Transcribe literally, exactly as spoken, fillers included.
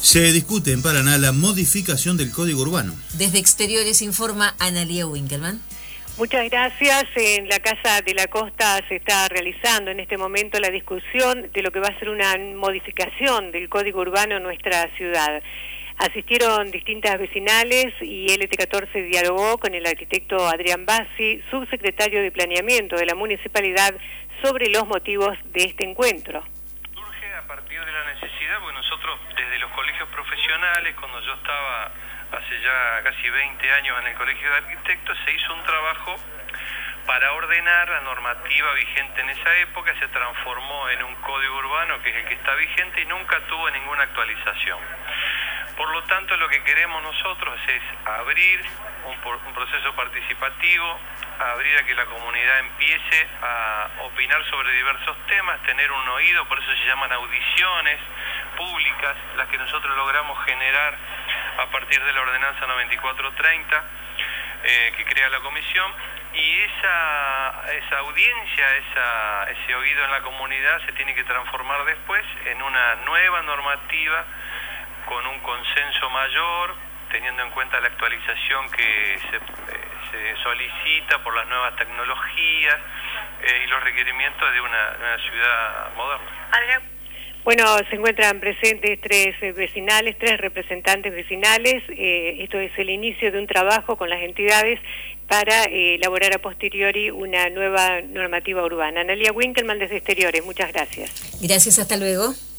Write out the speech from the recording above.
Se discute en Paraná la modificación del Código Urbano. Desde Exteriores informa Analía Winkelmann. Muchas gracias. En la Casa de la Costa se está realizando en este momento la discusión de lo que va a ser una modificación del Código Urbano en nuestra ciudad. Asistieron distintas vecinales y L T catorce dialogó con el arquitecto Adrián Bassi, subsecretario de Planeamiento de la Municipalidad, sobre los motivos de este encuentro. Surge a partir de la necesidad, porque nosotros desde los colegios profesionales, cuando yo estaba hace ya casi veinte años en el Colegio de Arquitectos, se hizo un trabajo para ordenar la normativa vigente en esa época, se transformó en un código urbano que es el que está vigente y nunca tuvo ninguna actualización. Por lo tanto, lo que queremos nosotros es abrir un, un proceso participativo, abrir a que la comunidad empiece a opinar sobre diversos temas, tener un oído, por eso se llaman audiciones públicas, las que nosotros logramos generar a partir de la ordenanza noventa y cuatro treinta eh, que crea la comisión, y esa, esa audiencia, esa, ese oído en la comunidad se tiene que transformar después en una nueva normativa con un consenso mayor, teniendo en cuenta la actualización que se, eh, se solicita por las nuevas tecnologías eh, y los requerimientos de una, de una ciudad moderna. Adrián. Bueno, se encuentran presentes tres eh, vecinales, tres representantes vecinales. Eh, esto es el inicio de un trabajo con las entidades para eh, elaborar a posteriori una nueva normativa urbana. Analía Winkelmann desde Exteriores, muchas gracias. Gracias, hasta luego.